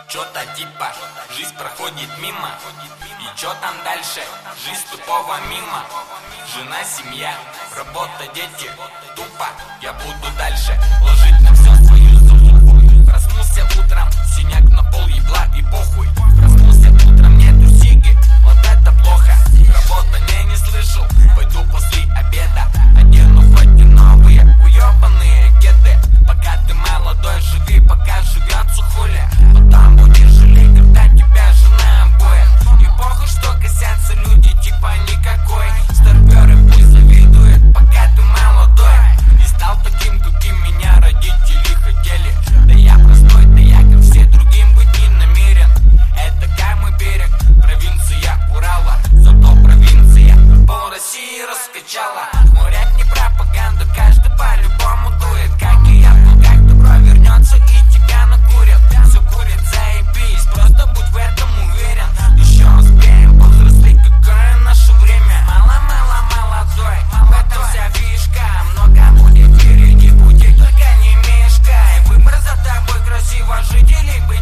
Чё-то типа жизнь проходит мимо. И чё там дальше? Жизнь тупого мимо. Жена, семья, работа, дети. Тупо я буду дальше ложить на всё свою зубу. Проснулся утром, синяк на пол, ебла и похуй. Проснулся утром, нету сиги, вот это плохо. Работа не слышал, пойду после обеда. Одену хоть и новые уёбанные кеды. Пока ты молодой, живи, пока живётся хули. Потом будешь жалеть, когда тебя жена обоет. И похуй, что косятся люди, типа никакой. Старпёры пусть завидуют, пока ты молодой. Не стал таким, каким меня родители хотели. Да я простой, да я как все другим быть не намерен. Это камый берег, провинция Урала. Зато провинция пол России раскачала. Мой рэп не пропаганда, каждый по-любому дует. Как и я, но как добро вернется и тебя накурят. Все курит, заебись, просто будь в этом уверен. Еще успеем повзрослеть, какое наше время. Мало-мало молодой, в этом вся фишка. Много будет впереди пути, только не мешкай. Выбор за тобой, красиво жить или быть